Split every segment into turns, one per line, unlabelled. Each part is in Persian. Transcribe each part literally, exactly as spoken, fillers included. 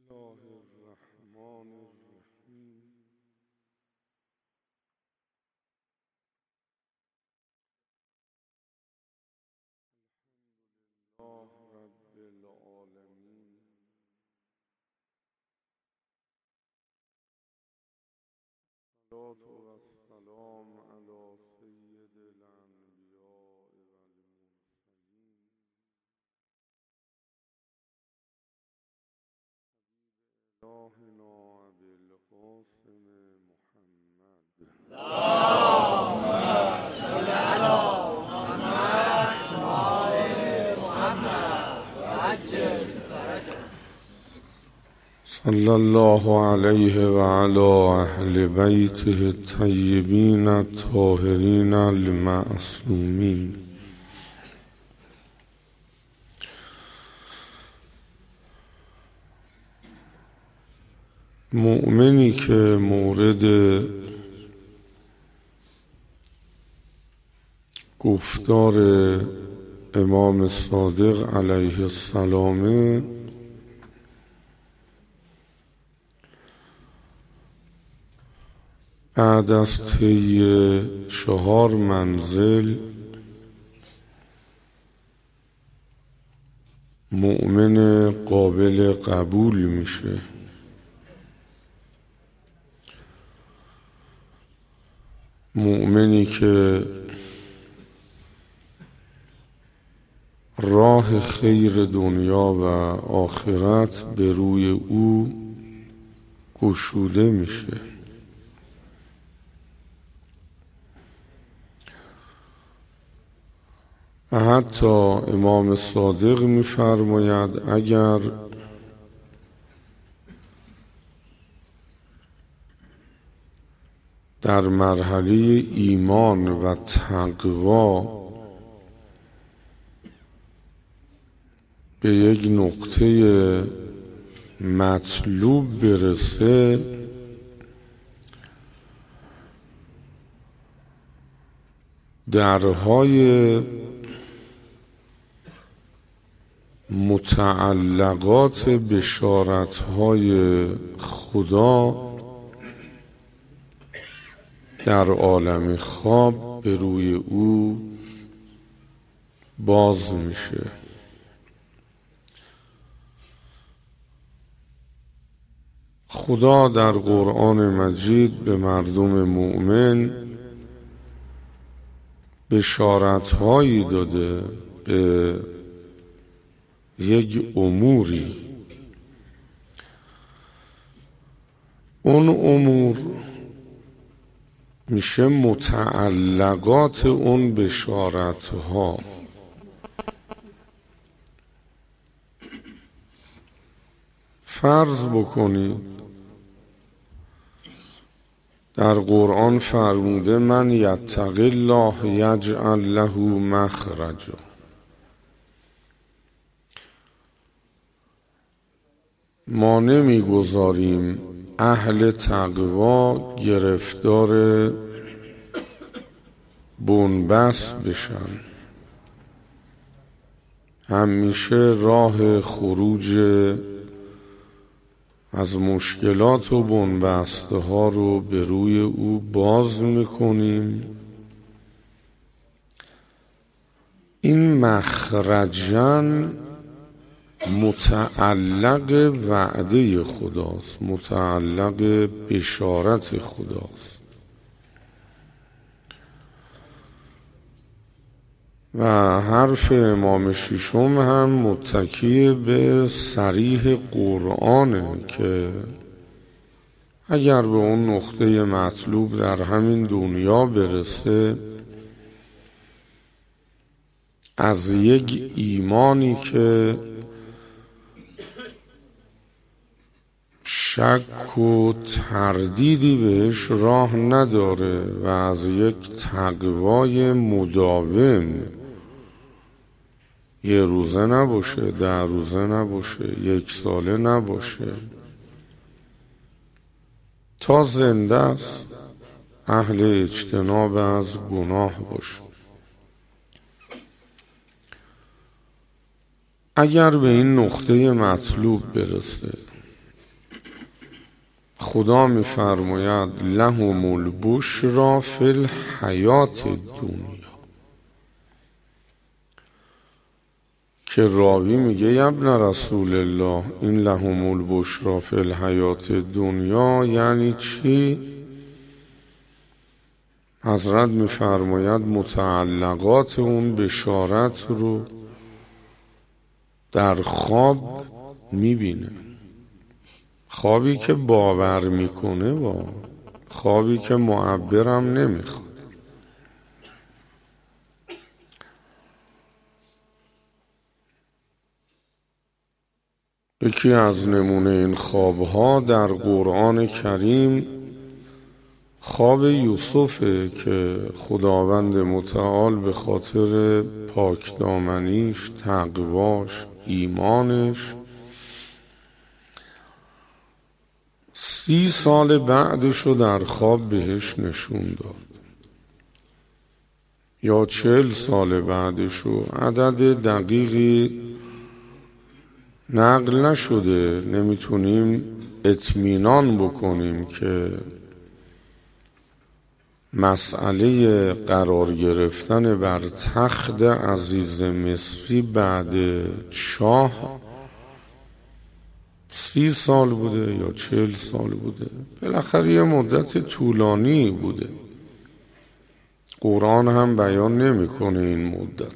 الله الرحمن الرحیم. الحمد لله رب العالمین. الصلاة والسلام علی سید الانبیاء والمرسلین الهنا ابی القاسم محمد.
اللهم صل على محمد وآل محمد وعجل فرجه.
صلی الله علیه و علی اهل بیته الطیبین الطاهرین المعصومین. مؤمنی که مورد گفتار امام صادق علیه السلام بعد از طی چهار منزل مؤمن قابل قبول میشه. مؤمنی که راه خیر دنیا و آخرت به روی او گشوده میشه. و حتی امام صادق می‌فرماید اگر در مرحله ایمان و تقوا به یک نقطه مطلوب برسه، درهای متعلقات بشارت‌های خدا در عالم خواب به روی او باز میشه. خدا در قرآن مجید به مردم مؤمن بشارت‌هایی داده به یک اموری. اون امور میشه متعلقات اون بشارت‌ها. فرض بکنید در قرآن فرموده من یتق الله یجعل له مخرجا. ما نمیگذاریم اهل تقوا گرفتار بنبست بشن. همیشه راه خروج از مشکلات و بنبسته ها رو به روی او باز میکنیم. این مخرجن متعلق وعده خداست، متعلق بشارت خداست. و حرف امام ششم هم متکی به صریح قرآنه که اگر به اون نقطه مطلوب در همین دنیا برسه، از یک ایمانی که شک و تردیدی بهش راه نداره و از یک تقوای مداوم، یه روزه نباشه، ده روزه نباشه، یک ساله نباشه، تا زنده است اهل اجتناب از گناه باشه. اگر به این نقطه مطلوب برسه خدا می‌فرماید لهم البشری فی الحیات الدنیا، که راوی میگه یا ابن رسول الله این لهم البشری فی الحیات الدنیا یعنی چی؟ حضرت می‌فرماید متعلقات اون بشارت رو در خواب میبینه، خوابی که باور میکنه با خوابی که معبرم نمیخواد. یکی از نمونه این خوابها در قرآن کریم خواب یوسفه که خداوند متعال به خاطر پاکدامنیش، تقواش، ایمانش سی سال بعدشو در خواب بهش نشون داد، یا چهل سال بعدشو، عدد دقیقی نقل نشده، نمیتونیم اطمینان بکنیم که مسئله قرار گرفتن بر تخت عزیز مصری بعد شاه سی سال بوده یا چهل سال بوده، بالاخره یه مدت طولانی بوده. قرآن هم بیان نمیکنه این مدت.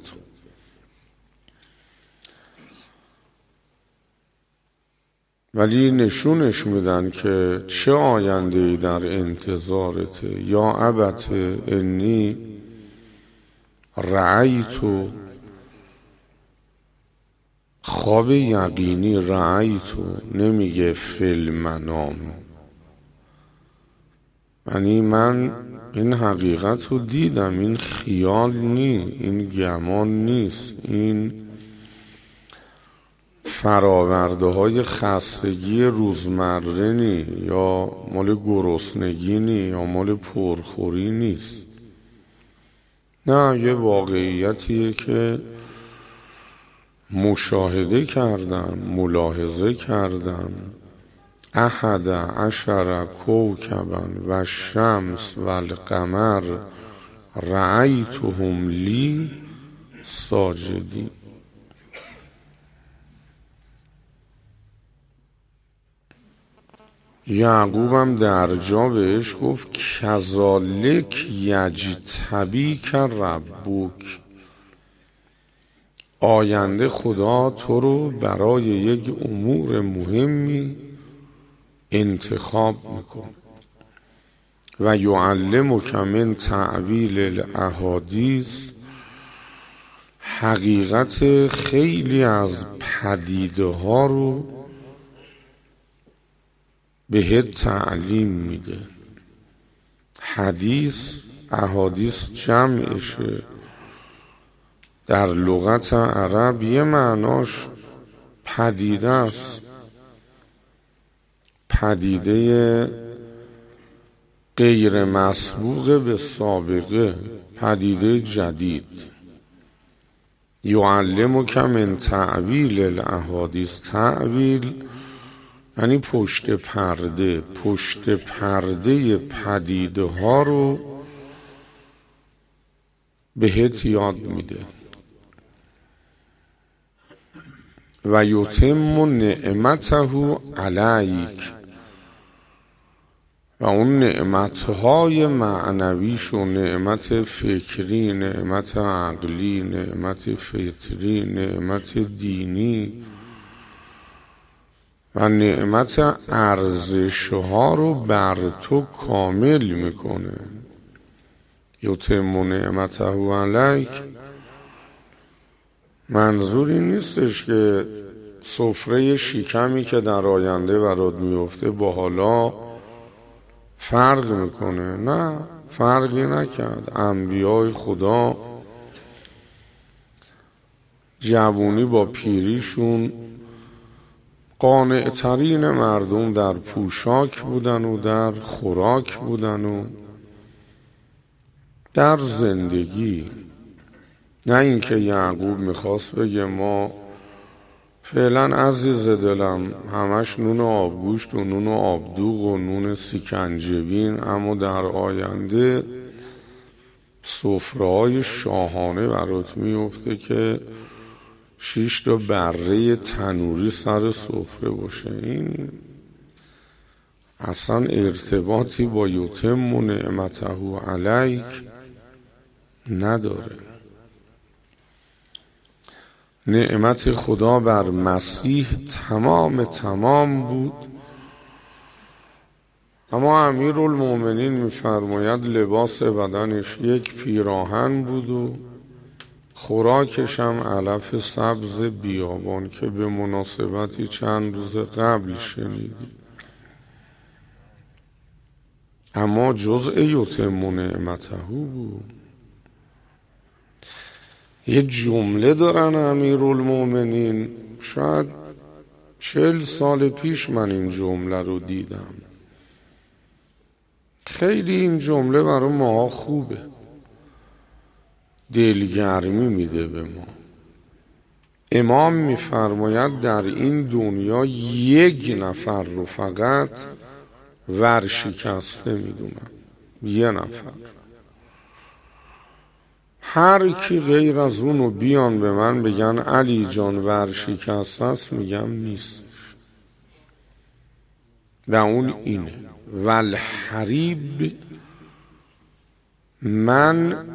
ولی نشونش میدن که چه آینده‌ای در انتظارته. یا ابت انی رأیتو، خواب یقینی رأیتو، نمیگه فی المنام، یعنی من این حقیقت رو دیدم، این خیال نی، این گمان نیست، این فراورده های خستگی روزمره نی، یا مال گرسنگی نی، یا مال پرخوری نیست. نه، یه واقعیتیه که مشاهده کردم، ملاحظه کردم. احد عشر کوکبا و شمس و القمر رأیتهم لی ساجدین. یعقوبم در جا بهش گفت کذالک یجتبیک ربک، آینده خدا تو رو برای یک امور مهمی انتخاب میکن. و یعلمک من تعویل الاحادیث، حقیقت خیلی از پدیده ها رو بهت تعلیم میده. حدیث، احادیث جمعشه، در لغت عرب یه معناش پدیده است، پدیده غیر مسبوق به سابقه، پدیده جدید. یعلمک من تعویل الاحادیث، تعویل یعنی پشت پرده، پشت پرده پدیده ها رو بهت یاد میده. و یتم نعمته علیک، و اون نعمتهای معنویش و نعمت فکری، نعمت عقلی، نعمت فطری، نعمت دینی و نعمت ارزشها رو بر تو کامل میکنه. یتم نعمته علیک منظور این نیستش که سفره شکمی که در آینده برات میفته با حالا فرق میکنه. نه، فرقی نکرد. انبیای خدا جوونی با پیریشون قانع‌ترین مردم در پوشاک بودن و در خوراک بودن و در زندگی. نه اینکه یعقوب میخواست بگه ما فعلا عزیز دلم همش نون آبگوشت و نون آبدوغ و نون سکنجبین، اما در آینده سفره‌های شاهانه برات میفته که شش تا بره تنوری سر سفره باشه. این اصلا ارتباطی با یتم و نعمته علیک نداره. نعمت خدا بر مسیح تمام تمام بود، اما امیرالمومنین می‌فرماید لباس بدنش یک پیراهن بود و خوراکش هم علف سبز بیابان که به مناسبتی چند روز قبل شنیدی. اما جزء یتم نعمته بود. یه جمله دارن امیرالمومنین، شاید چهل سال پیش من این جمله رو دیدم. خیلی این جمله برای ما خوبه، دلگرمی میده به ما. امام میفرماید در این دنیا یک نفر رو فقط ورشکسته میدونم، یه نفر. هر کی غیر از اونو بیان به من بگن علی جان ورشکسته است، میگم نیست. و اون اینه والحریب من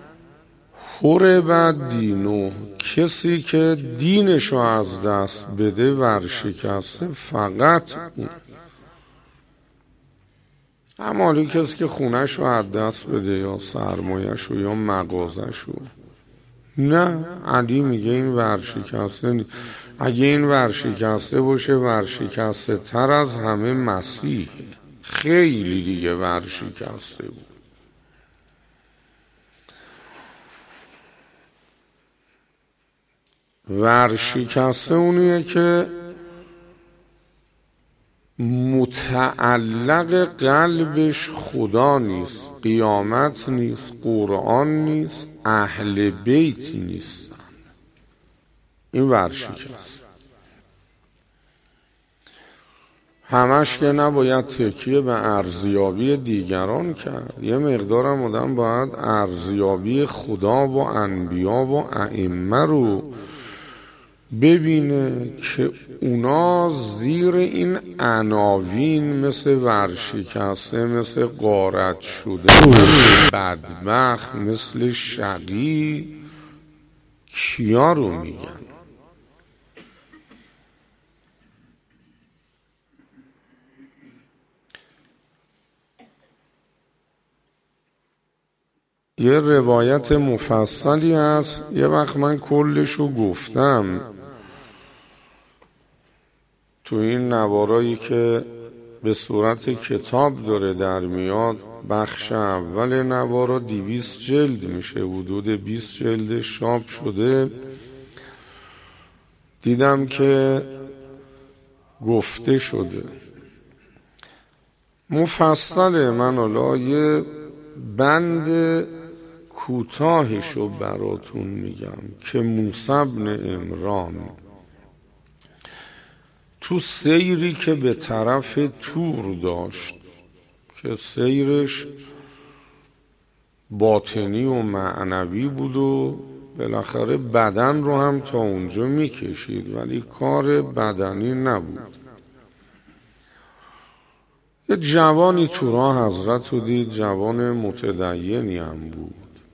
حرب دینو، کسی که دینشو از دست بده ورشکسته فقط اون. اما کسی که خونه‌شو از دست بده یا سرمایه‌شو یا مغازه‌شو، نه، علی میگه این ورشکسته نیست. اگه این ورشکسته باشه ورشکسته تر از همه مسیح، خیلی دیگه ورشکسته بود. ورشکسته اونیه که متعلق قلبش خدا نیست، قیامت نیست، قرآن نیست، اهل بیت نیستن. این ورشکسته. همش که نباید تکیه به ارزیابی دیگران کرد، یه مقدارم آدم باید ارزیابی خدا و انبیا و ائمه رو ببینه که اونا زیر این عناوین مثل ورشکسته، مثل غارت شده، مثل بدبخت، مثل شقی کیا رو میگن. یه روایت مفصلی هست، یه وقت من کلشو گفتم تو این نوارایی که به صورت کتاب داره در میاد. بخش اول نوارا دویست جلد میشه، حدود بیست جلد چاپ شده. دیدم که گفته شده مفصله. من حالا یه بند کوتاهشو براتون میگم که موسی بن عمران تو سیری که به طرف تور داشت که سیرش باطنی و معنوی بود و بالاخره بدن رو هم تا اونجا میکشید، ولی کار بدنی نبود. یه جوانی تو راه حضرت رو دید، جوان متدینی هم بود.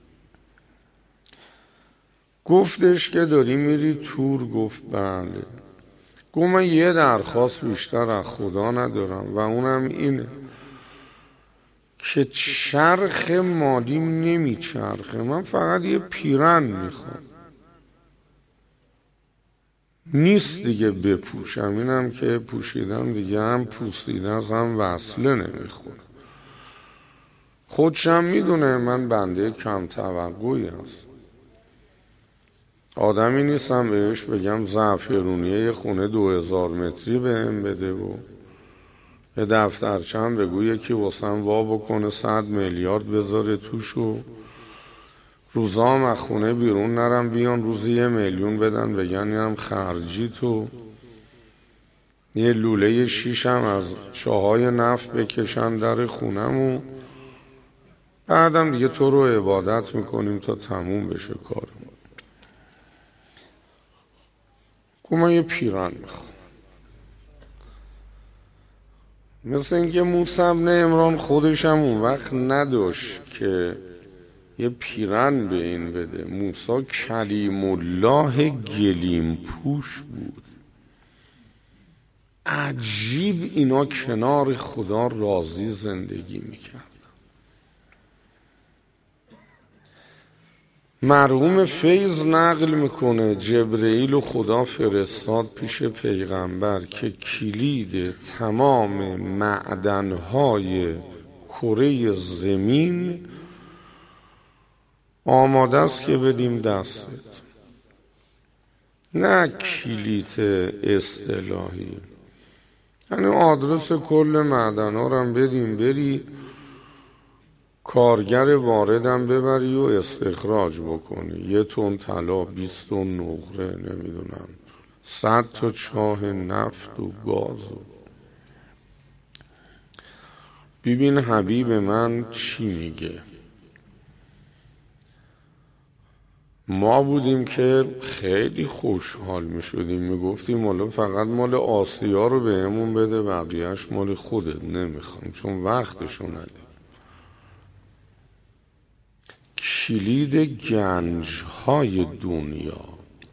گفتش که داری میری تور؟ گفت بله. گفت من یه درخواست بیشتر از خدا ندارم و اونم اینه که چرخ مالیم نمیچرخه، من فقط یه پیرن میخوام، نیست دیگه بپوشم، اینم که پوشیدم دیگه هم پوسیده از هم وصله نمیخوره. خودشم میدونه من بنده کم توقعی هست، آدمی نیستم بهش بگم زعفرونیه خونه دو هزار متری بهم بده و یه دفترچه هم بگو یکی واسم وا بکنه صد میلیارد بذاره توش و روزا هم از خونه بیرون نرم بیان روزی یه میلیون بدن بگن یعنی خرجی تو یه لوله شیشم از چاهای نفت بکشن در خونم و بعدم دیگه تو رو عبادت میکنیم تا تموم بشه کارم. که من یه پیران میخوام. مثل اینکه موسی بن عمران خودش هم اون وقت نداشت که یه پیرن به این بده. موسی کلیم الله گلیم پوش بود. عجیب اینا کنار خدا راضی زندگی میکرد. مرحوم فیض نقل میکنه جبرئیل و خدا فرستاد پیش پیغمبر که کلید تمام معدنهای کره زمین آماده است که بدیم دستت. نه کلید اصطلاحی، یعنی آدرس کل معدن ها رو هم بدیم بری کارگر واردم ببری و استخراج بکنی. یه تن طلا، بیست تن نقره، نمیدونم صد تا چاه نفت و گاز و ببین حبیب من چی میگه. ما بودیم که خیلی خوشحال میشدیم، میگفتیم حالا فقط مال آسیا رو بهمون بده بقیهش مال خودت نمیخوام چون وقتشو ندیم. کلید گنج های دنیا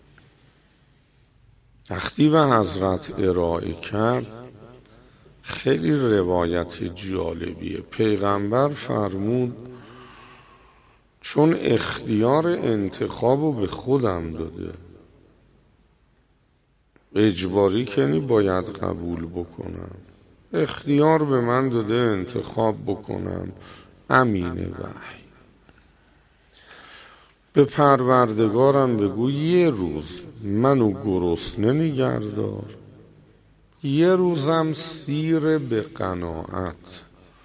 وقتی و حضرت ارائه کرد خیلی روایت جالبیه. پیغمبر فرمود چون اختیار انتخابو به خودم داده، اجباری کنی باید قبول بکنم، اختیار به من داده انتخاب بکنم. امین وحی به پروردگارم بگو یه روز منو گرسنه نگهدار، یه روزم سیر به قناعت،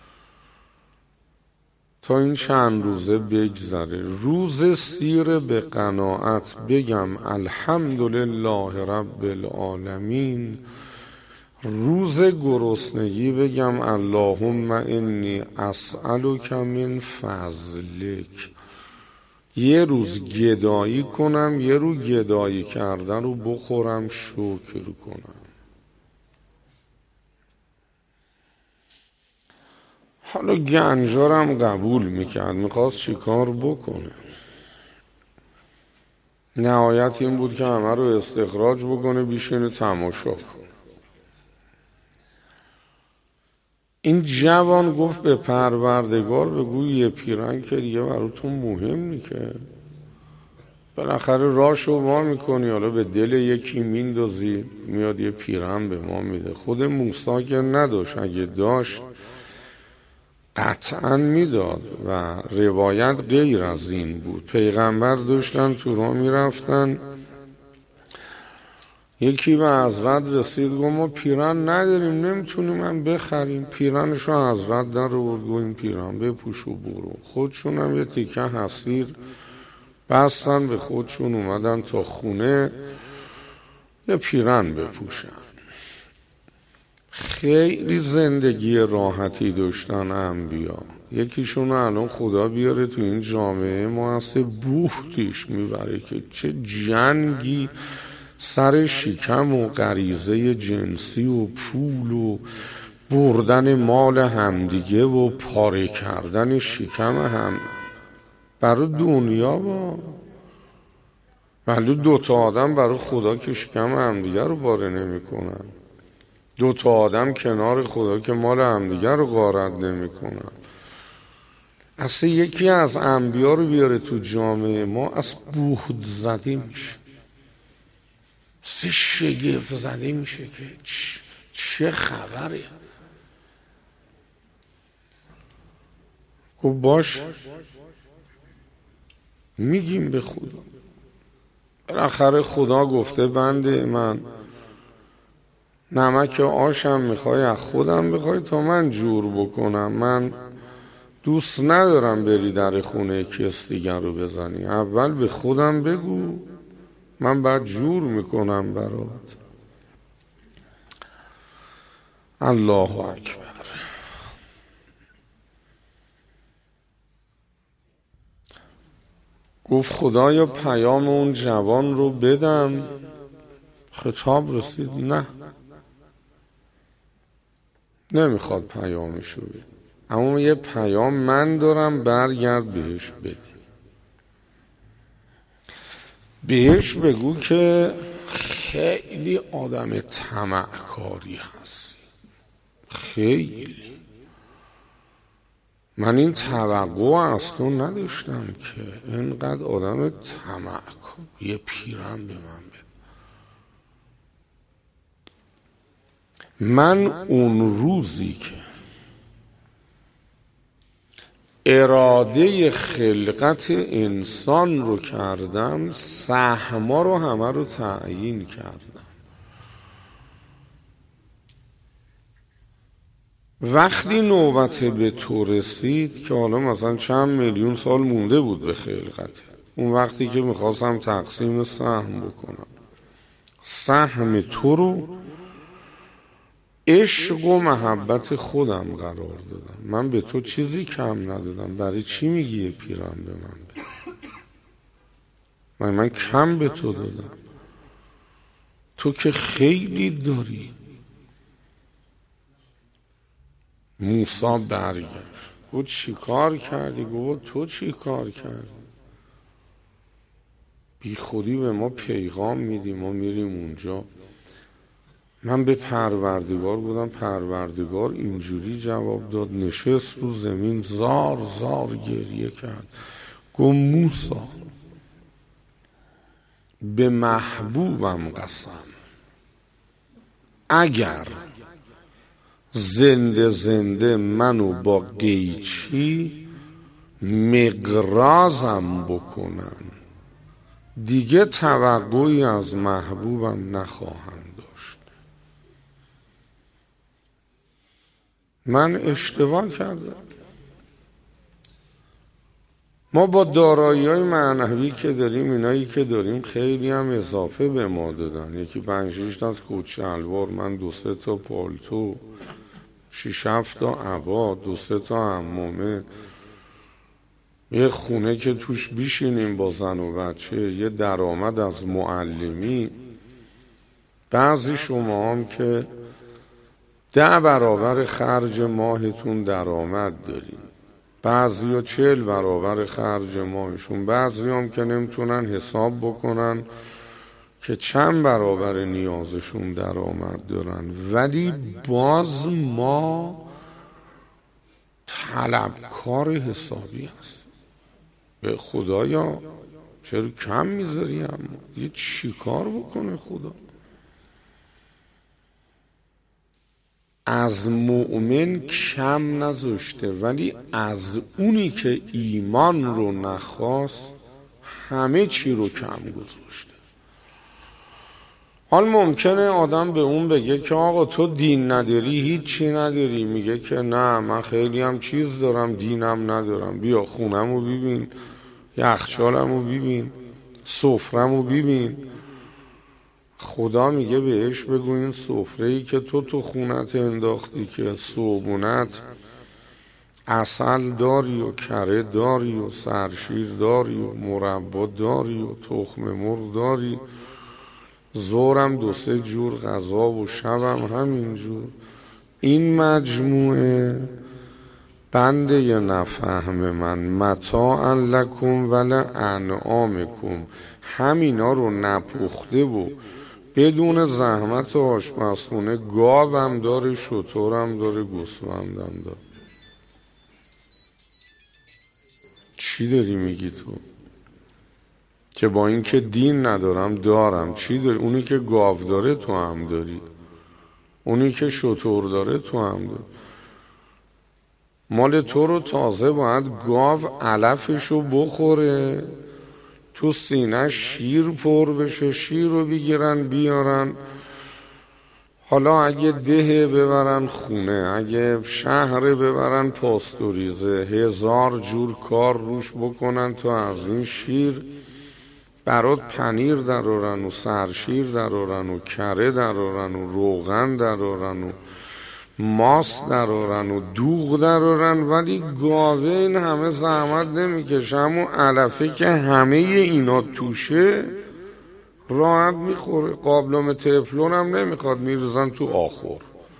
تا این چند روزه بگذره. روز سیر به قناعت بگم الحمدلله رب العالمین، روز گرسنگی بگم اللهم انی اسألک من فضلک. یه روز گدایی کنم، یه روز گدایی کردن رو بخورم شکر کنم. حالا گنجارم قبول میکرد، میخواست چی کار بکنه. نهایت این بود که همه رو استخراج بکنه بیشینه تماشا کنه. این جوان گفت به پروردگار بگو یه پیرن که دیگه براتون مهم نی که بالاخره راشو وا میکنی، حالا به دل یکی میندازی میاد یه پیرن به ما میده. خود موسی که نداشت، اگه داشت قطعا میداد و روایت غیر از این بود. پیغمبر داشتن تو راه میرفتن، یکی به حضرت رسید گفت ما پیرن نداریم نمیتونیم هم بخریم. پیرنشو حضرت در رو برد این پیرن بپوش و برو. خودشون هم یه تیکه حصیر بستن به خودشون اومدن تا خونه یه پیرن بپوشن. خیلی زندگی راحتی داشتن انبیا. یکیشون الان خدا بیاره تو این جامعه ما هسته بوختیش میبره که چه جنگی سر شکم و غریزه جنسی و پول و بردن مال همدیگه و پاره کردن شکم هم برای دنیا با ولی دوتا آدم برای خدا که شکم همدیگه رو پاره نمی کنن، دوتا آدم کنار خدا که مال همدیگه رو غارت نمی کنن. اصلا یکی از انبیا رو بیاره تو جامعه ما از بهت زده میشه، سه شگفت زده میشه که چه خبره. خب باش میگیم به خدا. بالاخره خدا گفته بنده من نمک آشم میخوای از خودم بخوای تا من جور بکنم. من دوست ندارم بری در خونه کس دیگر رو بزنی. اول به خودم بگو، من بعد جور میکنم برات. الله اکبر. گفت خدایا پیام اون جوان رو بدم. خطاب رسید نه، نمیخواد پیامشو بده، اما یه پیام من دارم، برگرد بهش بده. بهش بگو که خیلی آدم طمعکاری هست، خیلی. من این توقع از تو نداشتم که اینقدر آدم طمعکار، یه پیرم به من بده. من اون روزی که اراده خلقت انسان رو کردم، سهما رو همه رو تعیین کردم. وقتی نوبت به تو رسید که حالا مثلا چند میلیون سال مونده بود به خلقت، اون وقتی که میخواستم تقسیم سهم بکنم، سهم تو رو عشق و محبت خودم قرار دادم. من به تو چیزی کم ندادم. برای چی میگی یه پیرم به من بده؟ من, من کم به تو دادم، تو که خیلی داری. موسی برگشت گفت چی کار کردی؟ گفت تو چی کار کردی؟ بی خودی به ما پیغام میدی، ما میریم اونجا. من به پروردگار بودم، پروردگار اینجوری جواب داد. نشست رو زمین زار زار گریه کرد. گفت موسی به محبوبم قسم، اگر زنده زنده منو با قیچی مقرازم بکنن، دیگه توقعی از محبوبم نخواهم داشت. من اشتباه کردم. ما با دارایی‌های معنوی که داریم، اینایی که داریم خیلی هم اضافه به ما دادن. یکی پنج شش تا از کچلوار، من دو سه تا پالتو، شش هفت تا عبا، دو سه تا عمامه، یه خونه که توش بیشینیم با زن و بچه، یه درآمد از معلمی. بعضی شما هم که ده برابر خرج ماهتون درآمد داریم، بعضی ها چهل برابر خرج ماهشون، بعضی هم که نمیتونن حساب بکنن که چند برابر نیازشون درآمد دارن. ولی باز ما طلبکار حسابی هست. به خدایا چرا کم میذاری؟ اما یه چی کار بکنه خدا؟ از مؤمن کم نذاشته، ولی از اونی که ایمان رو نخواست همه چی رو کم گذاشته. حال ممکنه آدم به اون بگه که آقا تو دین نداری، هیچی نداری. میگه که نه، من خیلی هم چیز دارم، دینم ندارم. بیا خونمو ببین، یخچالمو ببین، سفرمو ببین. خدا میگه بهش بگو این سفره‌ای که تو تو خونت انداختی که صبحونت عسل داری و کره داری و سرشیر داری و مربا داری و تخم مرغ داری، ظهرم دو سه جور غذا و شبم همینجور، این مجموعه بنده ی نفهم من متاعا لکم ولانعامکم، همینا رو نپخته و بدون زحمت آشپزخونه گاوم داره، شترم داره، گوسفندم داره. چی داری میگی تو؟ که با این که دین ندارم دارم. چی داری؟ اونی که گاو داره تو هم داری، اونی که شتر داره تو هم داری. مال تو رو تازه باید گاو علفشو بخوره، تو سینه شیر پر بشه، شیر رو بگیرن بیارن حالا اگه ده ببرن خونه، اگه شهر ببرن پاستوریزه، هزار جور کار روش بکنن تا از این شیر برات پنیر درارن و سرشیر درارن و کره درارن و روغن درارن و ماست درارن و دوغ درارن، ولی گاوه این همه زحمت نمیکشه. همون علفه که همه اینا توشه راحت میخوره. قابلمه تفلون هم نمیخواد، میرزن تو آخور.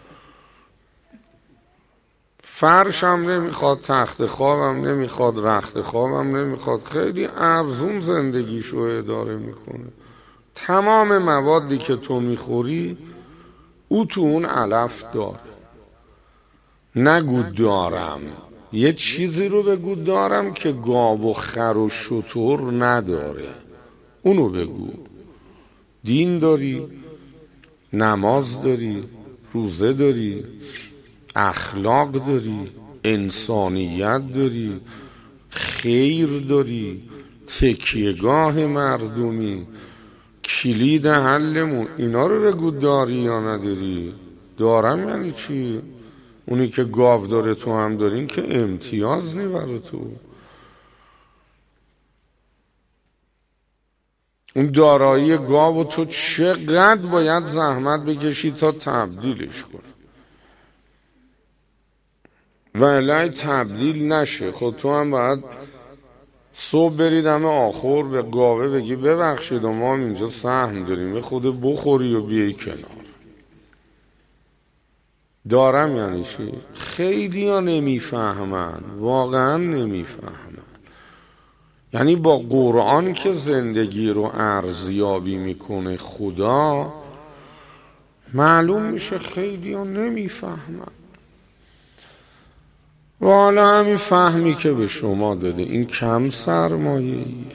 فرش هم نمیخواد، تخت خواب هم نمیخواد، رخت خواب هم نمیخواد. خیلی ارزون زندگیشو اداره میکنه. تمام موادی که تو میخوری او تو اون علف داره. نگو دارم، یه چیزی رو بگو دارم که گاو و خر و شتر نداره، اونو بگو. دین داری، نماز داری، روزه داری، اخلاق داری، انسانیت داری، خیر داری، تکیهگاه مردمی، کلید حلمون. اینا رو بگو داری یا نداری. دارم یعنی چی؟ اونی که گاو داره تو هم دارین که امتیاز نی برای تو. اون دارایی گاو تو چقدر باید زحمت بکشی تا تبدیلش کنی، و الی تبدیل نشه. خود تو هم باید صبح بری دم آخر به گاوه بگی ببخشید و ما اینجا سهم داریم، به خود بخوری و بیایی کنار. دارم یعنی چی؟ خیلی ها نمیفهمن، واقعا نمیفهمن. یعنی با قرآن که زندگی رو ارزیابی میکنه خدا، معلوم میشه خیلی ها نمیفهمن. و حالا همین فهمی که به شما داده این کم سرمایه‌ایه،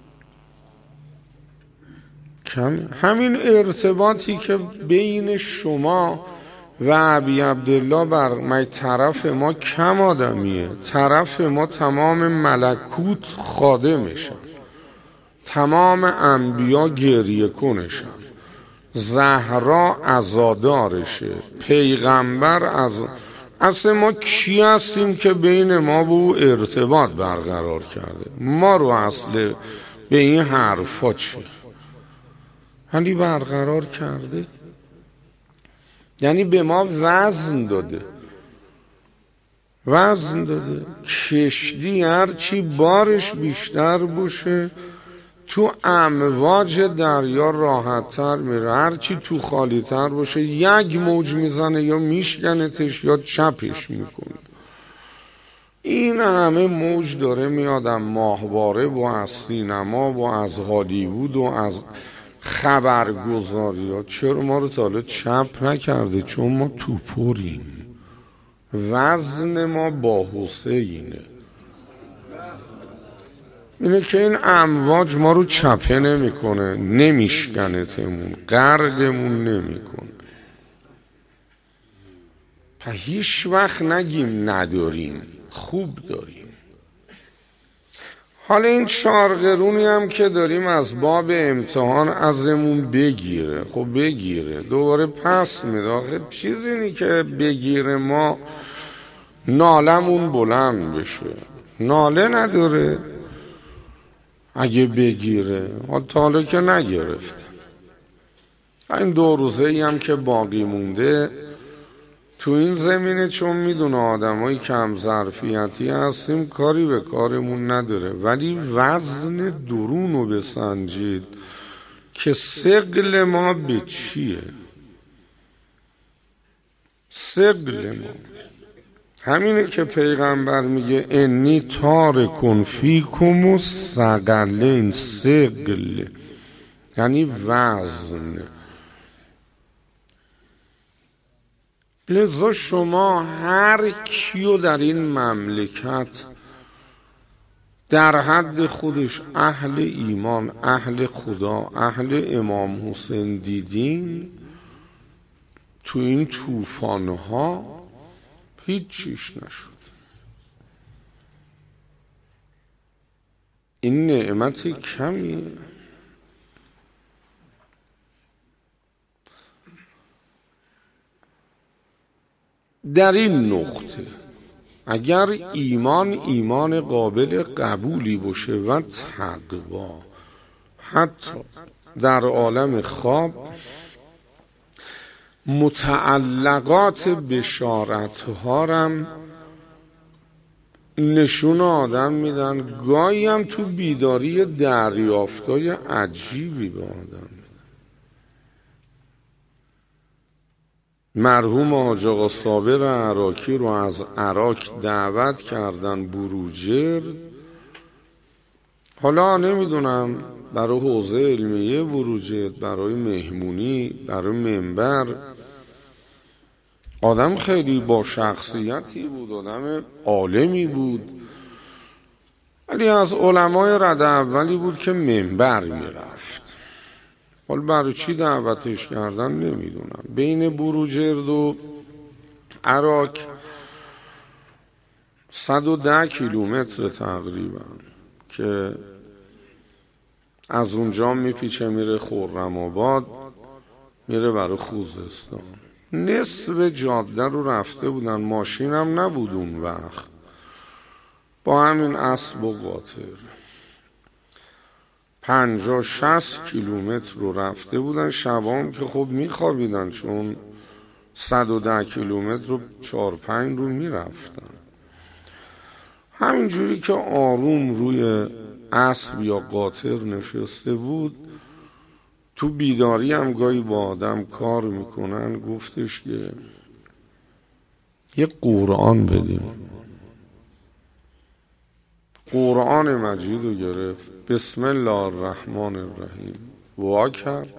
کم همین ارتباطی که بین شما و ابی عبدالله بر ما، طرف ما کم آدمیه، طرف ما تمام ملکوت خادمشن، تمام انبیا گریه کنشن، زهرا عزادارشه، پیغمبر از اصلا ما کی هستیم که بین ما با او ارتباط برقرار کرده؟ ما رو اصل به این حرفا چه؟ یعنی برقرار کرده، یعنی به ما وزن داده، وزن داده. کشتی هرچی بارش بیشتر باشه تو امواج دریا راحت تر میره، هرچی تو خالی تر باشه یک موج میزنه یا میشکنتش یا چپش میکنه. این همه موج داره میادم ماهواره و از سینما و از هالیوود و از خبرگزاری ها. چرا ما رو تا حالا چپ نکرده؟ چون ما توپوریم، وزن ما با حسینه. اینه که این امواج ما رو چپه نمی کنه، نمیشکنه تمون، غرقمون نمی کنه. پس هیچ وقت نگیم نداریم، خوب داریم. حالا این چهار قرونی هم که داریم از باب امتحان ازمون بگیره، خب بگیره دوباره پس میده. آخه چیزی نی که بگیره ما نالمون بلند بشه، ناله نداره. اگه بگیره تا حالا که نگرفته. این دو روزه ای هم که باقی مونده تو این زمینه، چون میدونه آدم های کم ظرفیتی هستیم کاری به کارمون نداره، ولی وزن درون رو بسنجید که ثقل ما به چیه. ثقل ما همینه که پیغمبر میگه انی تارکن فیکم الثقلین. ثقل یعنی وزن. لذا شما هر کیو در این مملکت در حد خودش اهل ایمان، اهل خدا، اهل امام حسین دیدین، تو این طوفان‌ها هیچ چیش نشد. این نعمت کمیه. در این نقطه اگر ایمان ایمان قابل قبولی باشه و تقوا حتی در عالم خواب متعلقات بشارت ها رم نشون آدم میدن، گاهی هم تو بیداری دریافتای عجیبی به آدم میدن. مرحوم حاج آقا صابر عراقی رو از عراق دعوت کردن بروجرد، حالا نمیدونم برای حوزه علمیه بروجرد، برای مهمونی، برای منبر. آدم خیلی با شخصیتی بود، آدم عالمی بود، ولی از علمای رده اولی بود که منبر میرفت. حالا برای چی دعوتش کردن نمیدونم. بین بروجرد و عراق صد و ده کیلومتر تقریبا که از اونجا میپیچه میره خرم آباد، میره برای خوزستان. نصف جاده رو رفته بودن، ماشین هم نبود اون وقت، با همین اسب و قاطر پنجاه شصت کیلومتر رو رفته بودن. شبام که خب میخوابیدن، چون صد و ده کیلومتر رو چار پنج رو میرفتن. همینجوری که آروم روی اسب یا قاطر نشسته بود، تو بیداری هم گاهی با آدم کار میکنن، گفتش که یه قرآن بدیم. قرآن مجید رو گرفت، بسم الله الرحمن الرحیم وا کرد،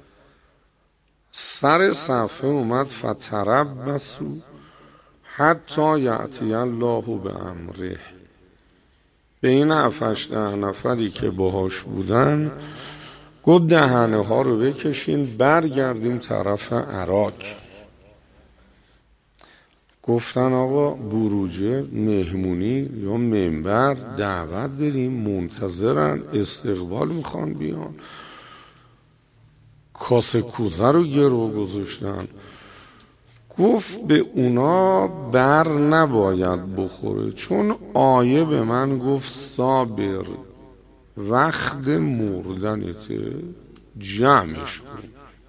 سر صفحه اومد فتربصوا حتی یأتی الله به امره. به این هفتش ده نفری که باهاش بودن گفت دهنه ها رو بکشین برگردیم طرف عراق. گفتن آقا بروجرد مهمونی یا منبر دعوت داریم، منتظرن، استقبال میخوان بیان. کاسه کوزه رو گرو گذاشتن. گفت به اونا بر نباید بخوره، چون آیه به من گفت صابر وقت مردنته جمعش کن.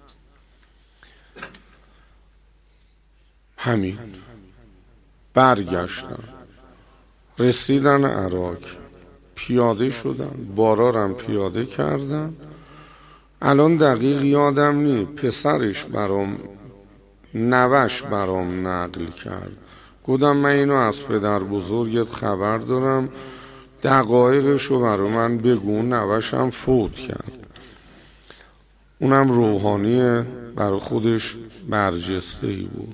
همین برگشتن، رسیدن عراق، پیاده شدن، بارارم پیاده کردن. الان دقیق یادم نی، پسرش برام نوش برام نقل کرد. گفتم من اینو از پدر بزرگت خبر دارم، دقایقشو برای من بگو. نوشم فوت کرد، اونم روحانی برای خودش برجسته ای بود.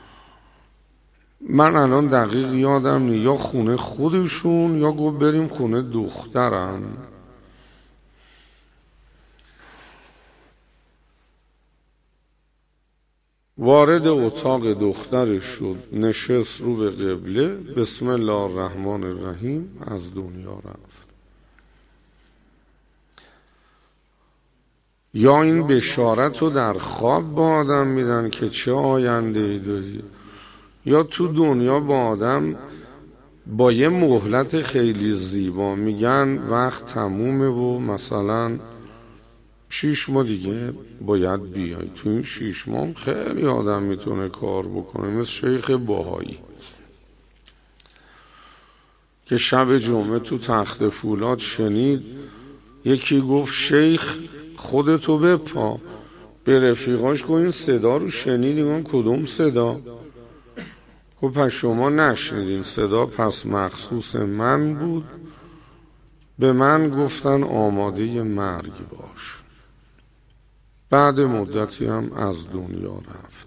من الان دقیق یادم نی، یا خونه خودشون یا گفت بریم خونه دخترم. وارد اتاق دخترش شد، نشست رو به قبله، بسم الله الرحمن الرحیم، از دنیا رفت. یا این بشارت رو در خواب با آدم میدن که چه آینده ای داری، یا تو دنیا با آدم با یه مهلت خیلی زیبا میگن وقت تمومه و مثلا شیش ماه دیگه باید بیای. تو این شیش ماه خیلی آدم میتونه کار بکنه، مثل شیخ باهایی که شب جمعه تو تخت فولاد شنید یکی گفت شیخ خودتو بپا. به رفیقاش گفت این صدا رو شنیدیم، کدوم صدا؟ خب پس شما نشنیدین صدا، پس مخصوص من بود. به من گفتن آماده مرگ باش. بعد مدتی هم از دنیا رفت.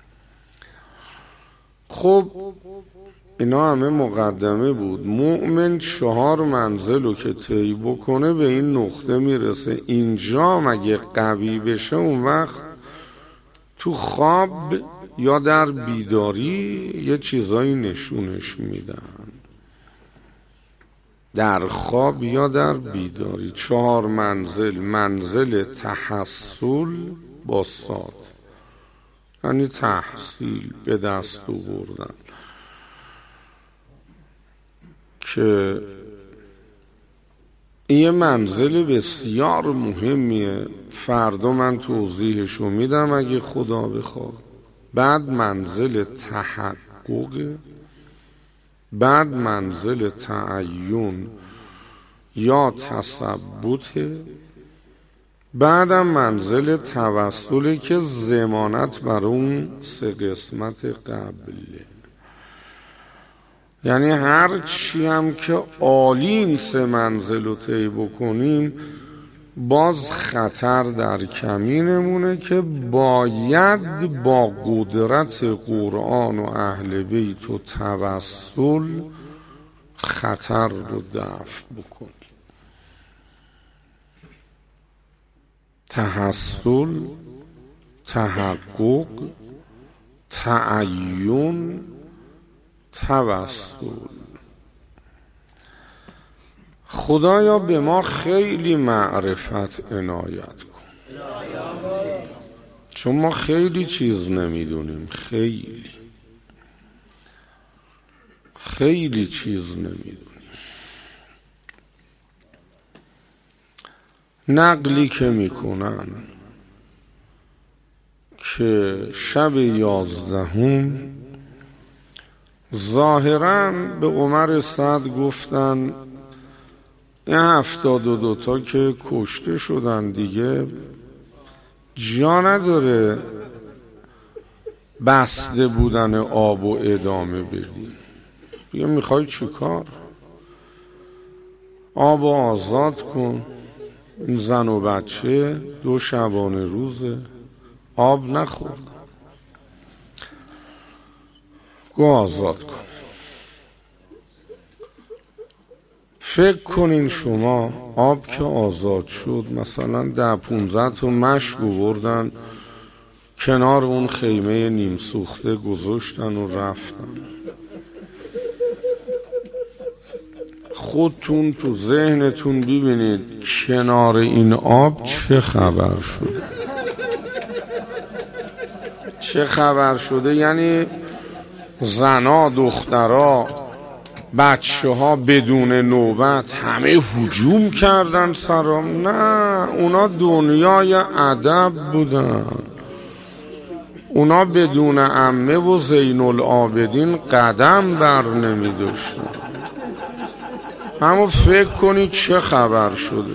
خب اینا همه مقدمه بود. مؤمن چهار منزل رو که طی بکنه به این نقطه میرسه. اینجا مگه قوی بشه اون وقت تو خواب یا در بیداری یه چیزایی نشونش میدن. در خواب یا در بیداری چهار منزل: منزل تحصل با صاد، یعنی تحصیل به دست آوردن که این یه منزل بسیار مهمیه. فردا من توضیحشو میدم اگه خدا بخواد. بعد منزل تحقق، بعد منزل تعین یا تثبت، بعدم منزل توسلی که ضمانت بر اون سه قسمت قبله. یعنی هر چی هم که عالی این سه منزل رو طی بکنیم باز خطر در کمینمونه که باید با قدرت قرآن و اهل بیت و توسل خطر رو دفع بکنیم. تحصل، تحقق، تعین، توسل. خدایا به ما خیلی معرفت عنایت کن، چون ما خیلی چیز نمیدونیم، خیلی خیلی چیز نمیدونیم. نقلی که میکنن که شب یازدهم ظاهراً به عمر سعد گفتن این هفتاد و دوتا که کشته شدن دیگه جا نداره بسته بودن آب و ادامه بدیم. دیگه میخوای چی کار؟ آب و آزاد کن. این زن و بچه دو شبانه روزه آب نخورد، گو آزاد کن. فکر کنین شما آب که آزاد شد مثلا ده پونزده تا مشک بردن کنار اون خیمه نیم سوخته گذاشتن و رفتن. خودتون تو ذهنتون ببینید کنار این آب چه خبر شده، چه خبر شده. یعنی زنا، دخترها، بچه ها بدون نوبت همه هجوم کردن سرام. نه، اونا دنیای ادب بودن. اونا بدون عمه و زین العابدین قدم بر نمی داشتن. اما فکر کنید چه خبر شده.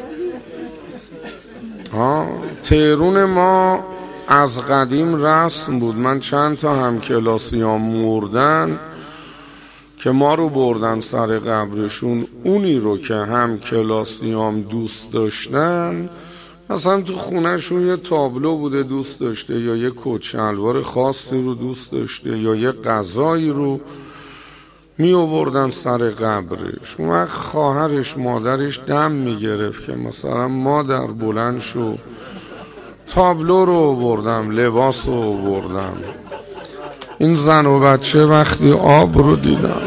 ها تهرون ما از قدیم رسم بود. من چند تا همکلاسیام مردن که ما رو بردن سر قبرشون، اونی رو که همکلاسیام دوست داشتن مثلا تو خونهشون یه تابلو بوده دوست داشته، یا یه کت شلوار خاصی رو دوست داشته، یا یه غذایی رو می آوردن سر قبرش. اون وقت خواهرش مادرش دم می گرفت که مثلا مادر بلند شو، تابلو رو آوردم، لباس رو آوردم. این زن و بچه وقتی آب رو دیدم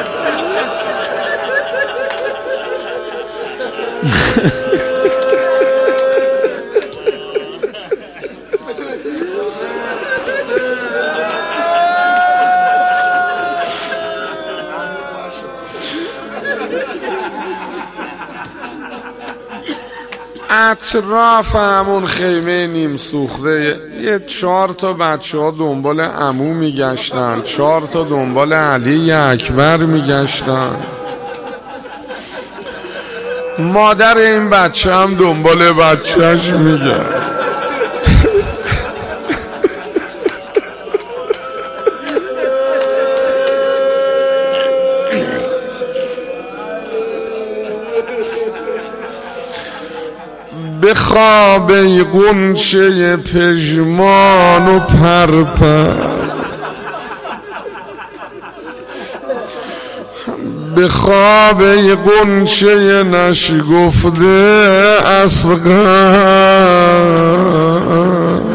اطراف همون خیمه نیم سوخته یه چهار تا بچه ها دنبال عمو میگشتن، چهار تا دنبال علی اکبر میگشتن. مادر این بچه هم دنبال بچهش میگشت. به خواب ای غنچه پژمان و پرپر، به خواب ای غنچه نشگفته اصغر،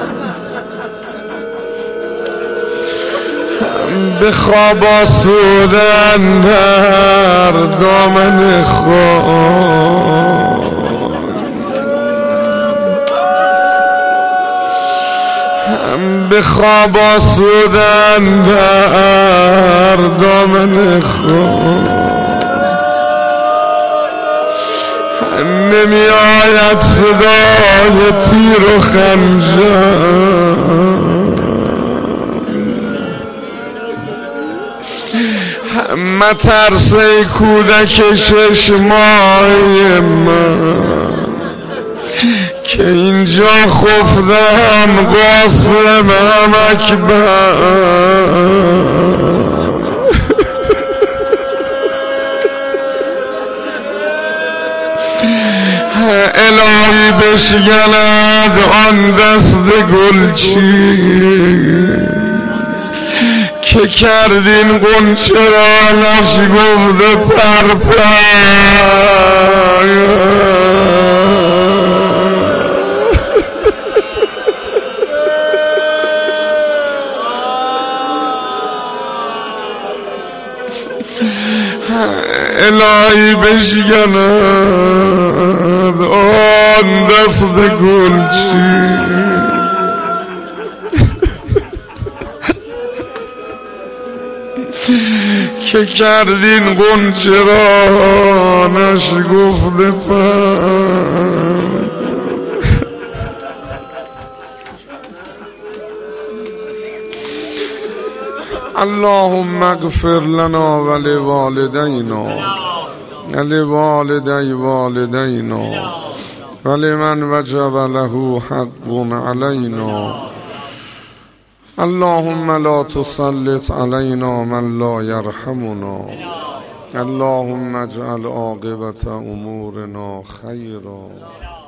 به خواب آسودن در دامن خواب، به خواب آسودن در دامن خود نمی آید صدای تیر و خنجر مترسه کودک شش ماهی من که اینجا خفتم قاسم هم اکبر الهی بشگند آن دست گلچین که کردین غنچه را نشگفته پرپر الهی بشگند آن دست گلچین که کردین غنچه را نشگفته پر اللهم اغفر لنا ولوالدینا ولوالدی والدینا ولمن وجب له حق علینا اللهم لا تسلط علينا من لا يرحمنا اللهم اجعل عاقبة امورنا خيرا